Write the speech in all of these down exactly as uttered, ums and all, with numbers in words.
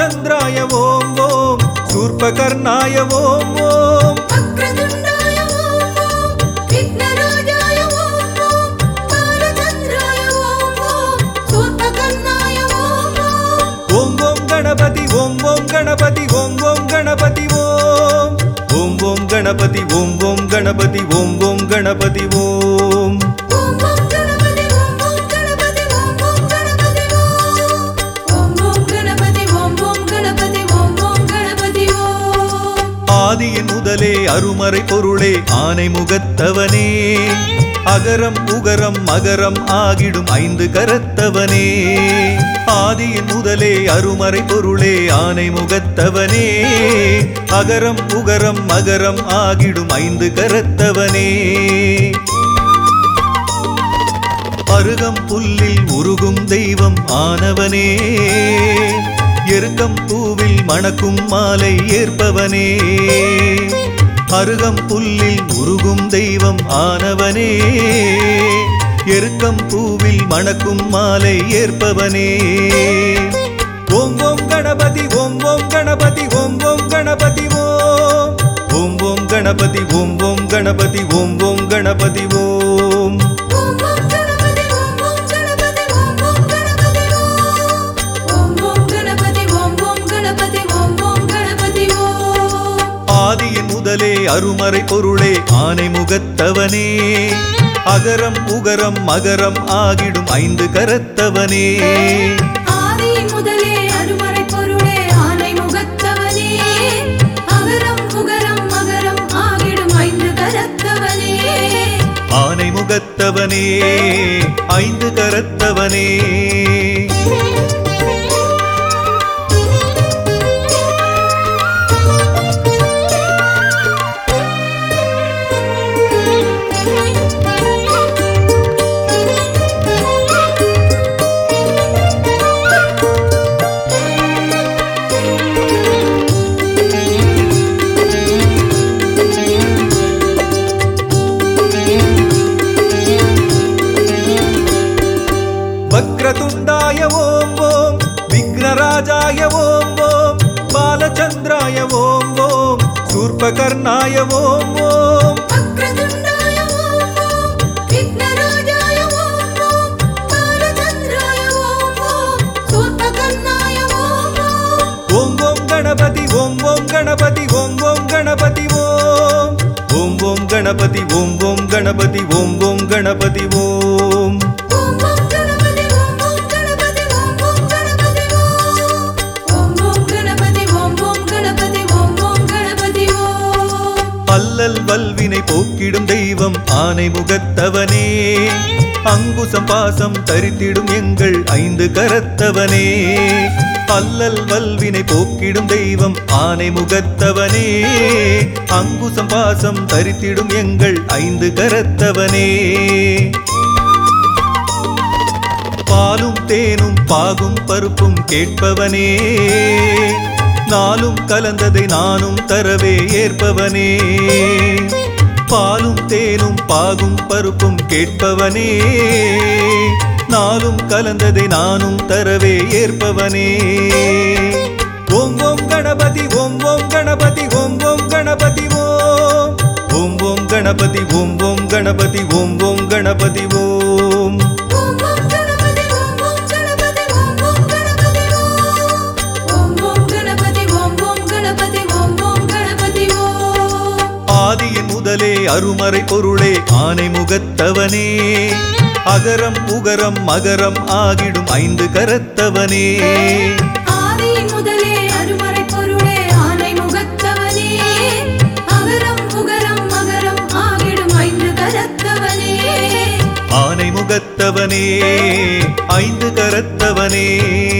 बालचन्द्राय ॐ ॐ शूर्पकर्णाय ॐ ॐ वक्रतुण्डाय ॐ ॐ विघ्नराजाय ॐ ॐ बालचन्द्राय ॐ ॐ शूर्पकर्णाय ॐ ॐ ॐ ॐ गणपति ॐ ॐ गणपति ॐ ॐ गणपति ॐ ॐ ॐ गणपति ॐ ॐ गणपति ॐ ॐ गणपति ॐ ஆதியின் முதலே அருமறை பொருளே ஆனை முகத்தவனே அகரம் உகரம் மகரம் ஆகிடும் ஐந்து கரத்தவனே ஆதியின் முதலே அருமறை பொருளே ஆனை முகத்தவனே அகரம் உகரம் மகரம் ஆகிடும் ஐந்து கரத்தவனே அருகம் புல்லில் உருகும் தெய்வம் ஆனவனே எருக்கம் பூவில் மணக்கும் மாலை ஏற்பவனே அருகம் புல்லில் உருகும் தெய்வம் ஆனவனே எருக்கம் பூவில் மணக்கும் மாலை ஏற்பவனே ஓம் ஓம் கணபதி ஓம் ஓம் கணபதி ஓம் ஓம் கணபதி ஓம் ஓம் ஓம் கணபதி ஓம் ஓம் கணபதி ஓம் ஓம் கணபதி ஓம் ஆதியின் முதலே அருமறை பொருளே ஆனை முகத்தவனே அகரம் உகரம் மகரம் ஆகிடும் ஐந்து கரத்தவனே ஆதியின் முதலே அருமறை பொருளே ஆனை முகத்தவனே அகரம் உகரம் மகரம் ஆகிடும் ஐந்து கரத்தவனே ஆனை முகத்தவனே ஐந்து கரத்தவனே वक्रतुण्डाय ॐ ॐ विघ्नराजाय ॐ ॐ बालचन्द्राय ॐ ॐ शूर्पकर्णाय ॐ ॐ वक्रतुण्डाय ॐ ॐ विघ्नराजाय ॐ ॐ बालचन्द्राय ॐ ॐ शूर्पकर्णाय ॐ ॐ ॐ ॐ गणपति ॐ ॐ गणपति ॐ ॐ गणपति ॐ ॐ ॐ गणपति ॐ ॐ गणपति ॐ ॐ गणपति ॐ அல்லல் வல்வினை போக்கிடும் தெய்வம் ஆனை முகத்தவனே அங்குசம் பாசம் தரித்திடும் எங்கள் ஐந்து கரத்தவனே அல்லல் வல்வினை போக்கிடும் தெய்வம் ஆனை முகத்தவனே அங்குசம் பாசம் தரித்திடும் எங்கள் ஐந்து கரத்தவனே பாலும் தேனும் பாகும் பருப்பும் கேட்பவனே நாளும் கலந்ததை நானும் தரவே ஏற்பவனே பாலும் தேனும் பாகும் பருப்பும் கேட்பவனே நாளும் கலந்ததை நானும் தரவே ஏற்பவனே ஓம் ஓம் கணபதி ஓம் ஓம் கணபதி ஓம் ஓம் கணபதி ஓம் ஓம் ஓம் கணபதி ஓம் ஓம் கணபதி ஓம் ஓம் கணபதி ஓம் ஆதியின் முதலே அருமறை பொருளே ஆனை முகத்தவனே அகரம் உகரம் மகரம் ஆகிடும் ஐந்து கரத்தவனே ஆதியின் முதலே அருமறை பொருளே ஆனை முகத்தவனே அகரம் உகரம் மகரம் ஆகிடும் ஐந்து கரத்தவனே ஆனை முகத்தவனே ஐந்து கரத்தவனே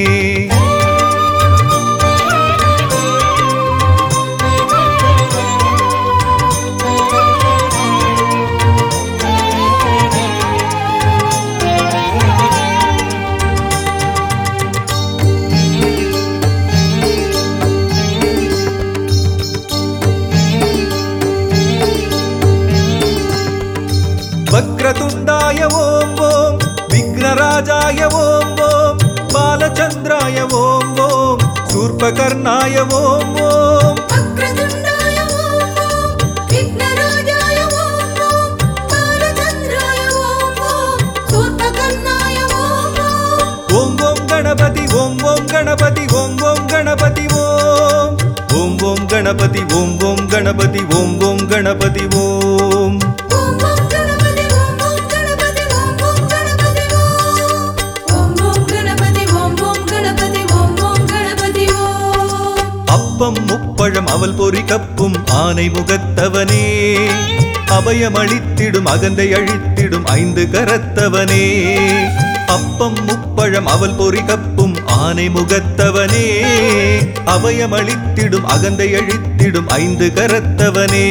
वक्रतुण्डाय ॐ ॐ विघ्नराजाय ॐ ॐ बालचन्द्राय ॐ ॐ शूर्पकर्णाय ओम ओम वक्रतुण्डाय ओम ओम विघ्नराजाय ओम ओम बालचन्द्राय ओम ओम शूर्पकर्णाय ओम ओम ओम ओम गणपति ओम ओम गणपति ओम ओम गणपति ओम ओम ओम गणपति ओम ओम गणपति ओम ओम गणपति ओम ओम ओम गणपति ओम ओम गणपति ओम ओम गणपति ओम ओम गणपति ओम ओम गणपति ओम ओम गणपति ओम அப்பம் முப்பழம் அவல் பொறி கப்பும் ஆனை முகத்தவனே அபயமளித்திடும் அகந்தை அழித்திடும் ஐந்து கரத்தவனே அப்பம் முப்பழம் அவல் பொறி கப்பும் ஆனை முகத்தவனே அபயமளித்திடும் அகந்தை அழித்திடும் ஐந்து கரத்தவனே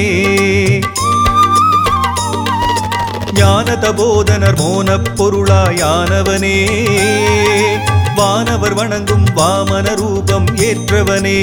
ஞானதபோதனர் மோனப் பொருளாயானவனே வானவர் வணங்கும் வாமன ரூபம் ஏற்றவனே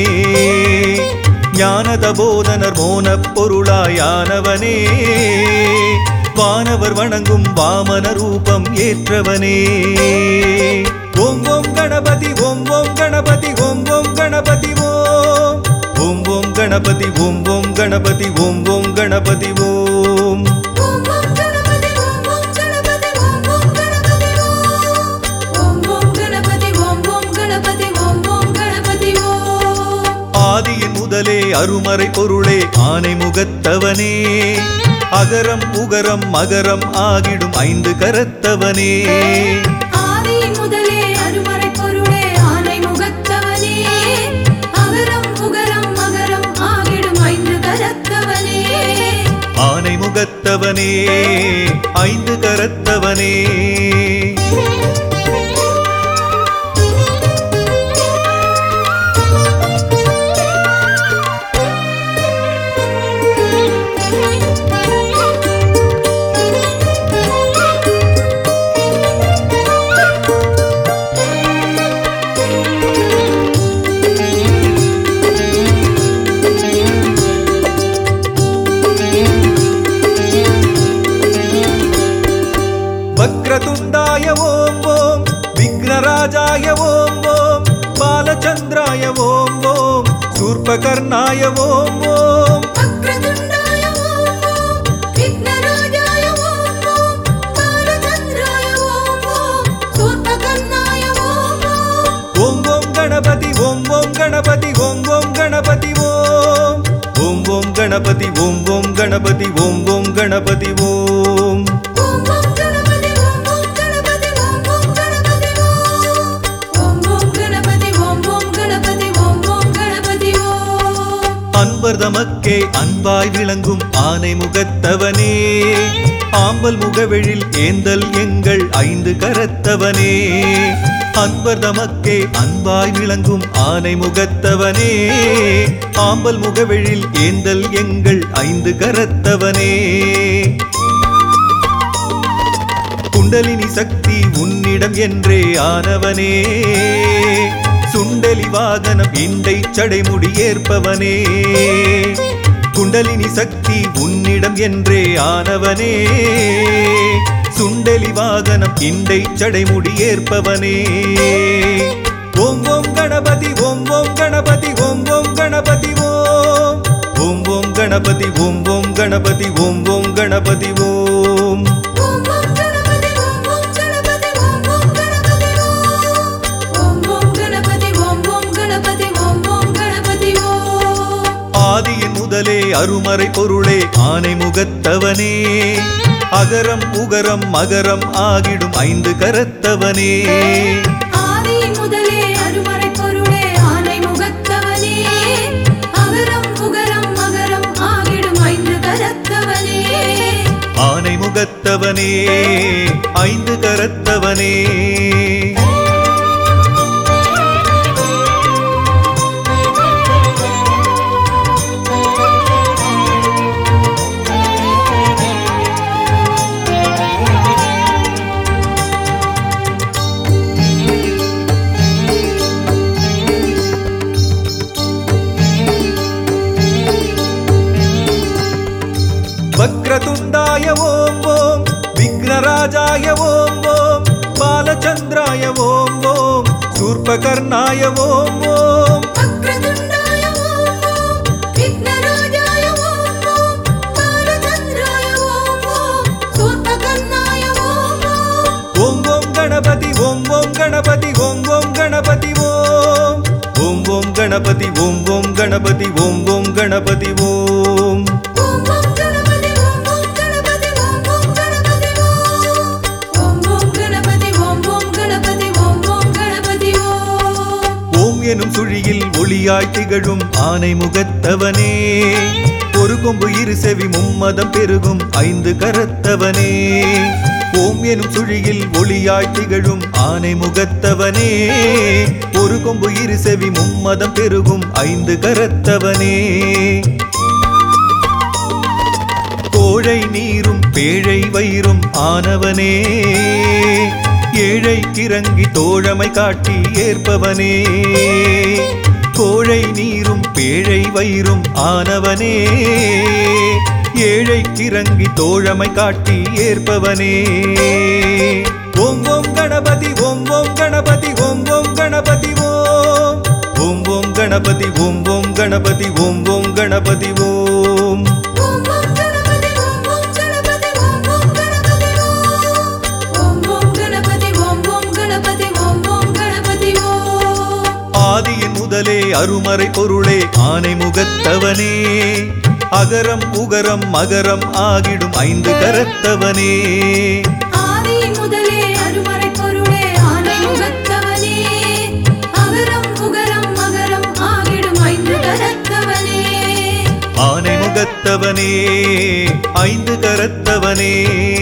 ஞானதபோதனர் மோனப் பொருளாயானவனே வானவர் வணங்கும் வாமன ரூபம் ஏற்றவனே ஓம் ஓம் கணபதி ஓம் ஓம் கணபதி ஓம் ஓம் கணபதி ஓம் ஓம் ஓம் கணபதி ஓம் ஓம் கணபதி ஓம் ஓம் கணபதி ஓம் ஓம் ஓம் கணபதி ஓம் ஓம் கணபதி ஓம் ஓம் கணபதி ஓம் ஓம் கணபதி ஓம் ஓம் கணபதி ஓம் ஓம் கணபதி ஓம் ஆதியின் முதலே அருமறை பொருளே ஆனை முகத்தவனே அகரம் உகரம் மகரம் ஆகிடும் ஐந்து கரத்தவனே ஆதியின் முதலே அருமறை பொருளே ஆனை முகத்தவனே அகரம் உகரம் மகரம் ஆகிடும் ஐந்து கரத்தவனே ஆனை முகத்தவனே ஐந்து கரத்தவனே वक्रतुण्डाय ओम ओम विघ्नराजाय ओम ओम बालचन्द्राय ओम ओम शूर्पकर्णाय ओम ओम वक्रतुण्डाय ओम ओम विघ्नराजाय ओम ओम बालचन्द्राय ओम ओम शूर्पकर्णाय ओम ओम ओम ओम गणपति ओम ओम गणपति ओम ओम गणपति ओम ओम ओम गणपति ओम ओम गणपति ओम ओम गणपति ओम ओम ओम गणपति ओम ओम गणपति ओम ओम गणपति ओम ओम गणपति ओम ओम गणपति ओम ओम गणपति ओम அன்பர் தமக்கே அன்பாய் விளங்கும் ஆனை முகத்தவனே ஆம்பல் முகவெழில் ஏந்தல் எங்கள் ஐந்து கரத்தவனே அன்பர் தமக்கே அன்பாய் விளங்கும் ஆனை முகத்தவனே ஆம்பல் முகவெழில் ஏந்தல் எங்கள் ஐந்து கரத்தவனே குண்டலினி சக்தி உன்னிடம் என்றே ஆனவனே சுண்டலி வாகனம் இண்டை சடைமுடி ஏற்பவனே குண்டலினி சக்தி உன்னிடம் என்றே ஆனவனே சுண்டலி வாகனம் இண்டை சடைமுடி ஏற்பவனே ஓம் ஓம் கணபதி ஓம் ஓம் கணபதி ஓம் ஓம் கணபதி ஓம் ஓம் ஓம் கணபதி ஓம் ஓம் கணபதி ஓம் ஓம் கணபதி ஓம் ஓம் ஓம் கணபதி ஓம் ஓம் கணபதி ஓம் ஓம் கணபதி ஓம் ஓம் கணபதி ஓம் ஓம் கணபதி ஓம் ஓம் கணபதி ஓம் ஆதியின் முதலே அருமறை பொருளே ஆனை முகத்தவனே அகரம் உகரம் மகரம் ஆகிடும் ஐந்து கரத்தவனே ஆதியின் முதலே அருமறை பொருளே ஆனை முகத்தவனே அகரம் உகரம் மகரம் ஆகிடும் ஐந்து கரத்தவனே ஆனை முகத்தவனே ஐந்து கரத்தவனே वक्रतुण्डाय ओम ओम विघ्नराजाय ओम ओम बालचन्द्राय ओम ओम शूर्पकर्णाय ओम ओम வக்ரதுண்டாய ஓம் ஓம் விக்னராஜாய ஓம் ஓம் பாலச்சந்திராய ஓம் ஓம் சூர்பகர்ணாய ஓம் ஓம் ஓம் ஓம் கணபதி ஓம் ஓம் கணபதி ஓம் ஓம் கணபதி ஓம் ஓம் ஓம் கணபதி ஓம் ஓம் கணபதி ஓம் ஓம் கணபதி ஓம் ஓம் ஓம் கணபதி ஓம் ஓம் கணபதி ஓம் ஓம் கணபதி ஓம் ஓம் ஓம் கணபதி ஓம் ஓம் கணபதி ஓம் ஓம் கணபதி ஓம் ஓம் எனும் சுழியில் ஒளியாய் திகழும் ஆனை முகத்தவனே ஒரு கொம்பு இரு செவி மும்மதம் பெருகும் ஐந்து கரத்தவனே ஓம் எனும் சுழியில் ஒளியாய் திகழும் ஆனை முகத்தவனே ஒரு கொம்பு இரு செவி மும்மதம் பெருகும் ஐந்து கரத்தவனே கோழை நீரும் பேழை வயிறும் ஆனவனே ஏழை கிறங்கி தோழமை காட்டி ஏற்பவனே கோழை நீரும் பேழை வயிறும் ஆனவனே ஏழை கிறங்கி தோழமை காட்டி ஏற்பவனே ஓம் ஓம் கணபதி ஓம் ஓம் கணபதி ஓம் ஓம் கணபதி ஓம் ஓம் ஓம் கணபதி ஓம் ஓம் கணபதி ஓம் ஓம் கணபதி ஓம் ஓம் ஓம் கணபதி ஓம் ஓம் கணபதி ஓம் ஓம் கணபதி ஓம் ஓம் கணபதி ஓம் ஓம் கணபதி ஓம் ஓம் கணபதி ஓம் ஆதியின் முதலே அருமறை பொருளே ஆனை முகத்தவனே அகரம் உகரம் மகரம் ஆகிடும் ஐந்து கரத்தவனே ஆதியின் முதலே அருமறை பொருளே ஆனை முகத்தவனே அகரம் உகரம் மகரம் ஆகிடும் ஐந்து கரத்தவனே ஆனை முகத்தவனே ஐந்து கரத்தவனே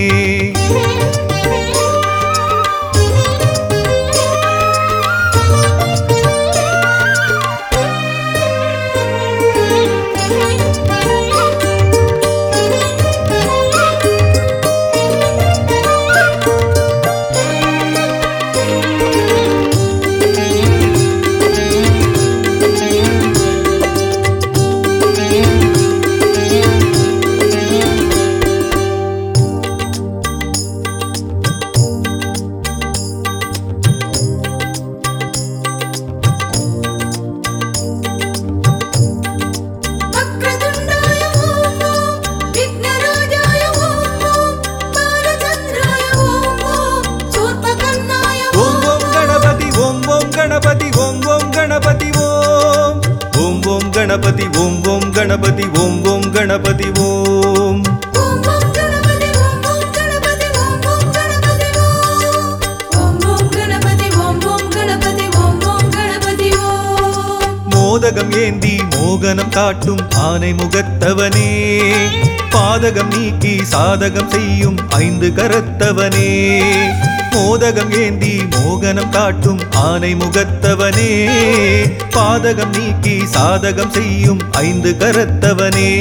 வக்ரதுண்டாய ஓம் ஓம் விக்னராஜாய ஓம் ஓம் பாலச்சந்திராய ஓம் ஓம் சூர்பகர்ணாய ஓம் ஓம் கணபதி ஓம் ஓம் கணபதி ஓம் ஓம் கணபதி ஓம் ஓம் ஓம் கணபதி ஓம் ஓம் கணபதி ஓம் ஓம் கணபதி ஓம் ஓம் ஓம் கணபதி ஓம் ஓம் கணபதி ஓம் ஓம் கணபதி ஓம் ஓம் கணபதி ஓம் ஓம் கணபதி ஓம் ஓம் கணபதி ஓம் மோதகம் ஏந்தி மோகனம் காட்டும் ஆனை முகத்தவனே பாதகம் நீக்கி சாதகம் செய்யும் ஐந்து கரத்தவனே மோதகம் ஏந்தி மோகனம் காட்டும் ஆனை முகத்தவனே பாதகம் நீக்கி சாதகம் செய்யும் ஐந்து கரத்தவனே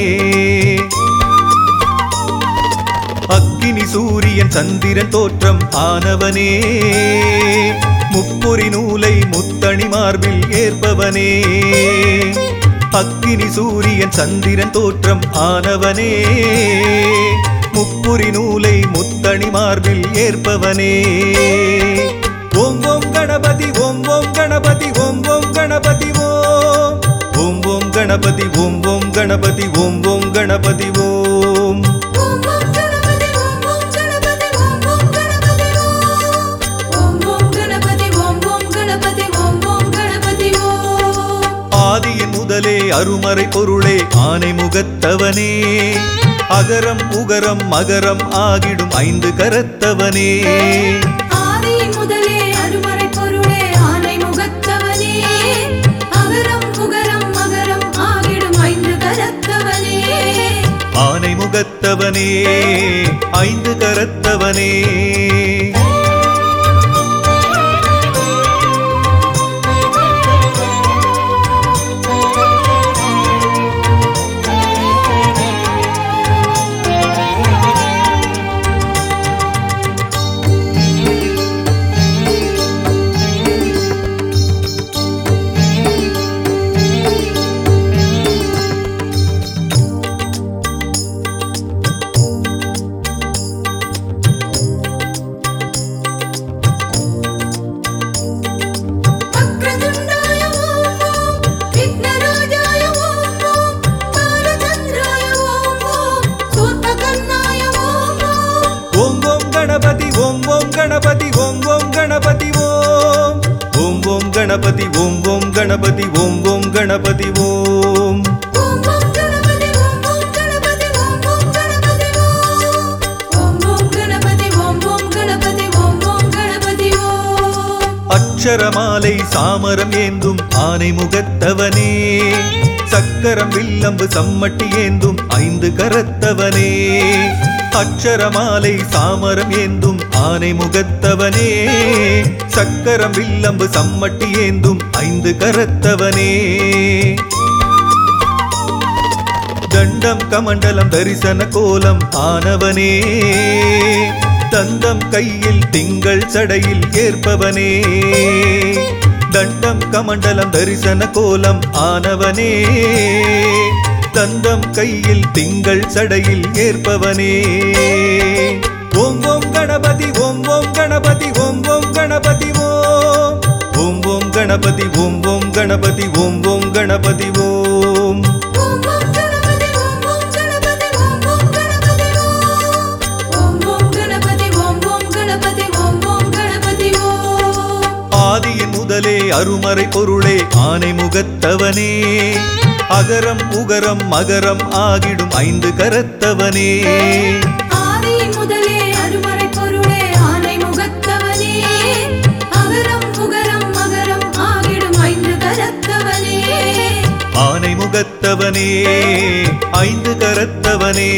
அக்கினி சூரியன் சந்திரன் தோற்றம் ஆனவனே முப்பொறி நூலை முத்தணி மார்பில் ஏற்பவனே அக்கினி சூரியன் சந்திரன் தோற்றம் ஆனவனே முப்புரி நூலை முத்தணி மார்பில் ஏற்பவனே ஓம் ஓம் கணபதி ஓம் ஓம் கணபதி ஓம் ஓம் கணபதி ஓம் ஓம் ஓம் கணபதி ஓம் ஓம் கணபதி ஓம் ஓம் கணபதி ஓம் ஓம் ஓம் கணபதி ஓம் ஓம் கணபதி ஓம் ஓம் கணபதி ஓம் ஓம் கணபதி ஓம் ஓம் கணபதி ஓம் ஓம் கணபதி ஓம் ஆதியின் முதலே அருமறை பொருளே ஆனை முகத்தவனே அகரம் உகரம் மகரம் ஆகிடும் ஐந்து கரத்தவனே ஆதியின் முதலே அருமறை பொருளே ஆனை முகத்தவனே அகரம் உகரம் மகரம் ஆகிடும் ஐந்து கரத்தவனே ஆனை முகத்தவனே ஐந்து கரத்தவனே கணபதி ஓம் ஓம் கணபதி ஓம் ஓம் கணபதி ஓம் ஓம் ஓம் கணபதி ஓம் ஓம் கணபதி ஓம் ஓம் கணபதி ஓம் ஓம் கணபதி ஓம் ஓம் கணபதி ஓம் ஓம் கணபதி ஓம் அக்ஷரமாலை சாமரம் ஏந்தும் ஆனை முகத்தவனே சக்கரம் வில்லம்பு சம்மட்டி ஏந்தும் ஐந்து கரத்தவனே அக்ஷரமாலை சாமரம் ஏந்தும் ஆனை முகத்தவனே சக்கரம் வில்லம்பு சம்மட்டி ஏந்தும் ஐந்து கரத்தவனே தண்டம் கமண்டலம் தரிசன கோலம் ஆனவனே தந்தம் கையில் திங்கள் சடையில் ஏற்பவனே தண்டம் கமண்டலம் தரிசன கோலம் ஆனவனே தந்தம் கையில் திங்கள் சடையில் ஏற்பவனே ஓம் ஓம் கணபதி ஓம் ஓம் கணபதி ஓம் ஓம் கணபதி ஓம் ஓம் ஓம் கணபதி ஓம் ஓம் கணபதி ஓம் ஓம் கணபதி ஓம் ஓம் ஓம் கணபதி ஓம் ஓம் கணபதி ஓம் ஓம் கணபதி ஓம் ஓம் கணபதி ஓம் ஓம் கணபதி ஓம் ஓம் கணபதி ஓம் ஆதியின் முதலே அருமறை பொருளே ஆனை முகத்தவனே அகரம் உகரம் மகரம் ஆகிடும் ஐந்து கரத்தவனே ஆதியின் முதலே அருமறை பொருளே ஆனை முகத்தவனே அகரம் உகரம் மகரம் ஆகிடும் ஐந்து கரத்தவனே ஆனை முகத்தவனே ஐந்து கரத்தவனே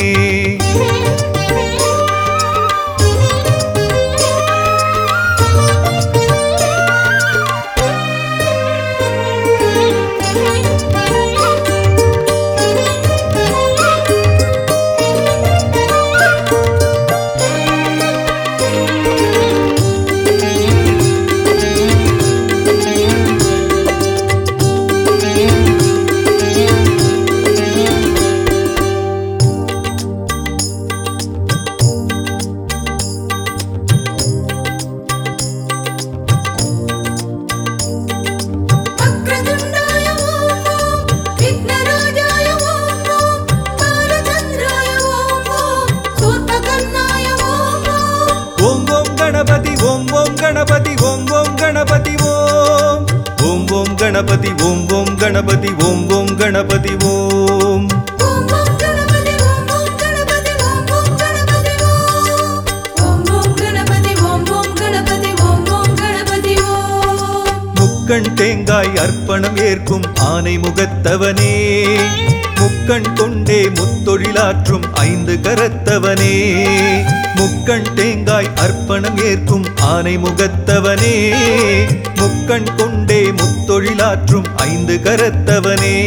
வக்ரதுண்டாய ஓம் ஓம் விக்னராஜாய ஓம் ஓம் பாலச்சந்திராய ஓம் ஓம் சூர்பகர்ணாய ஓம் ஓம் ஓம் ஓம் கணபதி ஓம் ஓம் கணபதி ஓம் ஓம் கணபதி ஓம் ஓம் ஓம் கணபதி ஓம் ஓம் கணபதி ஓம் ஓம் கணபதி ஓம் ஓம் ஓம் கணபதி ஓம் ஓம் கணபதி ஓம் ஓம் கணபதி ஓம் ஓம் கணபதி ஓம் ஓம் கணபதி ஓம் ஓம் கணபதி ஓம் முக்கண் தேங்காய் அர்ப்பணம் ஏற்கும் ஆனை முகத்தவனே முக்கண் கொண்டே முத்தொழிலாற்றும் ஐந்து கரத்தவனே முக்கண் தேங்காய் அர்ப்பணம் ஏற்கும் ஆனை முகத்தவனே முக்கண் கொண்டே முத்தொழிலாற்றும் ஐந்து கரத்தவனே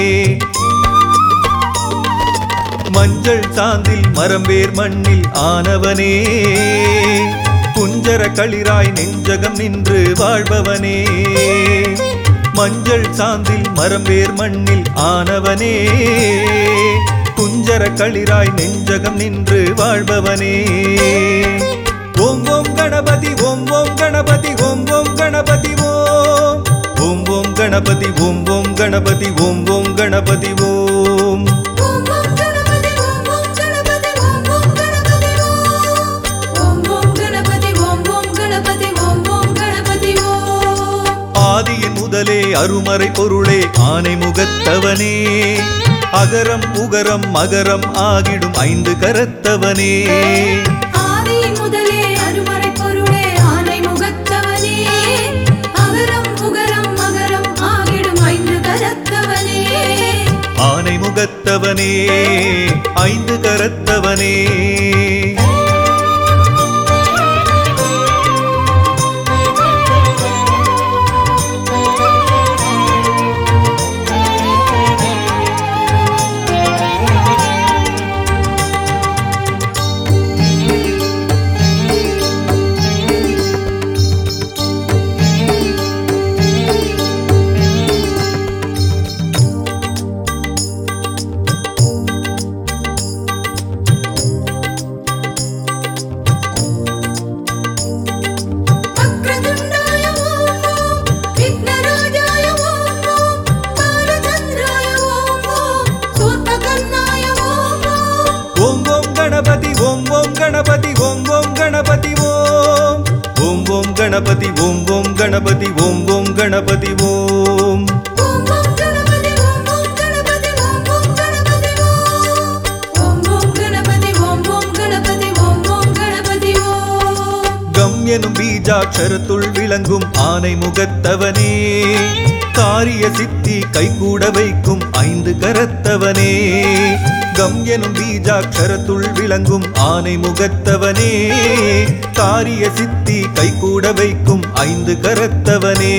மஞ்சள் சாந்தில் மரம்பேர் மண்ணில் ஆனவனே குஞ்சர களிராய் நெஞ்சகம் நின்று வாழ்பவனே மஞ்சள் சாந்தில் மரம்பேர் மண்ணில் ஆனவனே குஞ்சர களிராய் நெஞ்சகம் நின்று வாழ்பவனே ஓம் ஓம் கணபதி ஓம் ஓம் கணபதி ஓம் ஓம் கணபதி ஓம் ஓம் ஓம் கணபதி ஓம் ஓம் கணபதி ஓம் ஓம் கணபதி ஓம் ஓம் ஓம் கணபதி ஓம் ஓம் கணபதி ஓம் ஓம் கணபதி ஓம் ஓம் கணபதி ஓம் ஓம் கணபதி ஓம் ஓம் கணபதி ஓம் ஆதியின் முதலே அருமறை பொருளே ஆனை முகத்தவனே அகரம் உகரம் மகரம் ஆகிடும் ஐந்து கரத்தவனே ஆதியின் முதலே அருமறை பொருளே ஆனை முகத்தவனே அகரம் உகரம் மகரம் ஆகிடும் ஐந்து கரத்தவனே ஆனை முகத்தவனே ஐந்து கரத்தவனே கணபதி ஓம் ஓம் கணபதி ஓம் ஓம் கணபதி ஓம் ஓம் ஓம் கணபதி ஓம் ஓம் கணபதி ஓம் ஓம் கணபதி ஓம் ஓம் ஓம் கணபதி ஓம் ஓம் கணபதி ஓம் ஓம் கணபதி ஓம் கம் எனும் பீஜாட்சரத்துள் விளங்கும் ஆனை முகத்தவனே காரிய சித்தி கைகூட வைக்கும் ஐந்து கரத்தவனே கம் எனும் பீஜாட்சரத்துள் விளங்கும் ஆனை முகத்தவனே காரிய சித்தி கைகூட வைக்கும் ஐந்து கரத்தவனே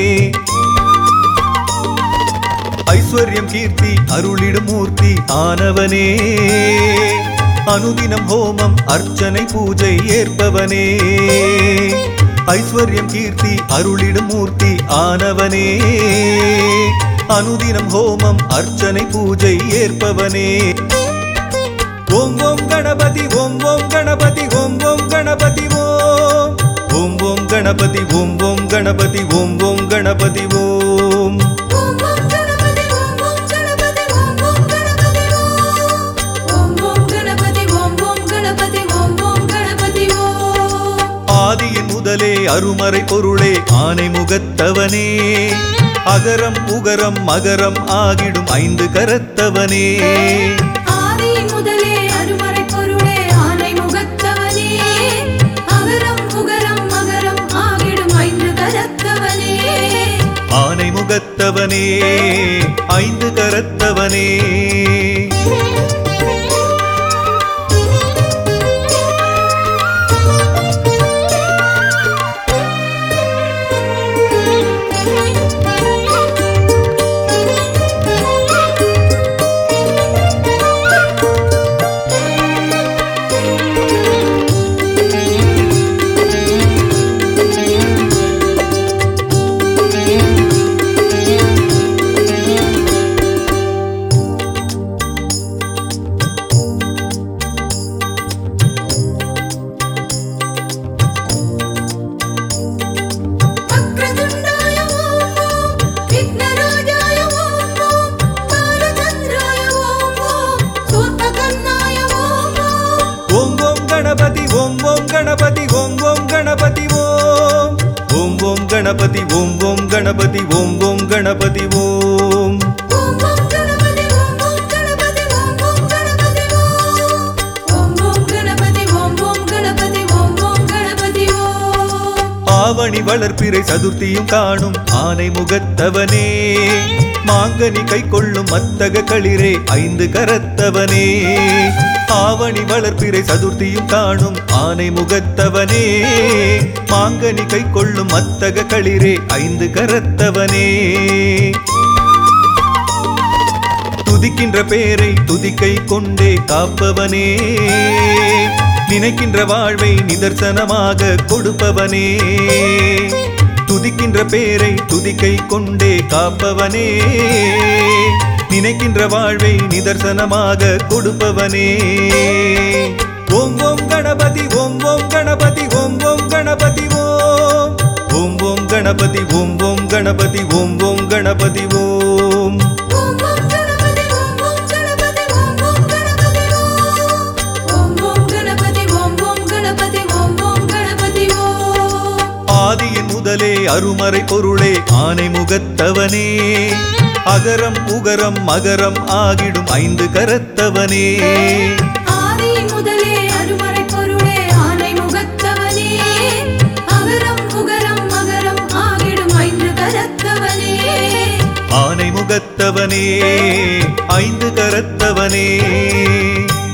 ஐஸ்வர்யம் கீர்த்தி அருளிடும் மூர்த்தி ஆனவனே அனுதினம் ஹோமம் அர்ச்சனை பூஜை ஏற்பவனே ஐஸ்வர்யம் கீர்த்தி அருளிடும் மூர்த்தி ஆனவனே அனுதினம் ஹோமம் அர்ச்சனை பூஜை ஏற்பவனே ஓம் ஓம் கணபதி ஓம் ஓம் கணபதி ஓம் ஓம் கணபதி ஓம் ஓம் ஓம் கணபதி ஓம் ஓம் கணபதி ஓம் ஓம் கணபதி ஓம் ஓம் ஓம் கணபதி ஓம் ஓம் கணபதி ஓம் ஓம் கணபதி ஓம் ஓம் ஓம் கணபதி ஓம் ஓம் கணபதி ஓம் ஓம் கணபதி ஓம் ஆதியின் முதலே அருமறை பொருளே ஆனை முகத்தவனே அகரம் உகரம் மகரம் ஆகிடும் ஐந்து கரத்தவனே ஆதியின் முதலே அருமறை பொருளே ஆனை முகத்தவனே அகரம் உகரம் மகரம் ஆகிடும் ஐந்து கரத்தவனே ஆனை முகத்தவனே ஐந்து கரத்தவனே வக்ரதுண்டாய ஓம் ஓம் விக்னராஜாய ஓம் ஓம் பாலச்சந்திராய ஓம் ஓம் சூர்பகர்ணாய ஓம் ஓம் ஓம் ஓம் கணபதி ஓம் ஓம் கணபதி ஓம் ஓம் கணபதி ஓம் ஓம் ஓம் கணபதி ஓம் ஓம் கணபதி ஓம் ஓம் கணபதி ஓம் ஓம் ஓம் கணபதி ஓம் ஓம் கணபதி ஓம் ஓம் கணபதி ஓம் ஓம் ஓம் கணபதி ஓம் ஓம் கணபதி ஓம் ஓம் கணபதி ஓம் ஆவணி வளர்ப்பிறை சதுர்த்தியும் காணும் ஆனை முகத்தவனே மாங்கனி கை கொள்ளும் மத்தக களிரே ஐந்து கரத்தவனே ஆவணி வளர்ப்பிறை சதுர்த்தியும் காணும் ஆனை முகத்தவனே மாங்கனி கை கொள்ளும் மத்தக களிரே ஐந்து கரத்தவனே துதிக்கின்ற பேரை துதிக்கை கொண்டே காப்பவனே நினைக்கின்ற வாழ்வை நிதர்சனமாக கொடுப்பவனே துதிக்கின்ற பேரை துதிக்கை கொண்டே காப்பவனே நினைக்கின்ற வாழ்வை நிதர்சனமாக கொடுப்பவனே ஓம் ஓம் கணபதி ஓம் ஓம் கணபதி ஓம் ஓம் கணபதி ஓம் ஓம் ஓம் கணபதி ஓம் ஓம் கணபதி ஓம் ஓம் கணபதி ஓம் ஓம் ஓம் கணபதி ஓம் ஓம் கணபதி ஓம் ஓம் கணபதி ஓம் ஓம் ஓம் கணபதி ஓம் ஓம் கணபதி ஓம் ஓம் கணபதி ஓம் ஆதியின் முதலே அருமறை பொருளே ஆனை முகத்தவனே அகரம் உகரம் மகரம் ஆகிடும் ஐந்து கரத்தவனே ஆதியின் முதலே அருமறை பொருளே ஆனை முகத்தவனே அகரம் உகரம் மகரம் ஆகிடும் ஐந்து கரத்தவனே ஆனை முகத்தவனே ஐந்து கரத்தவனே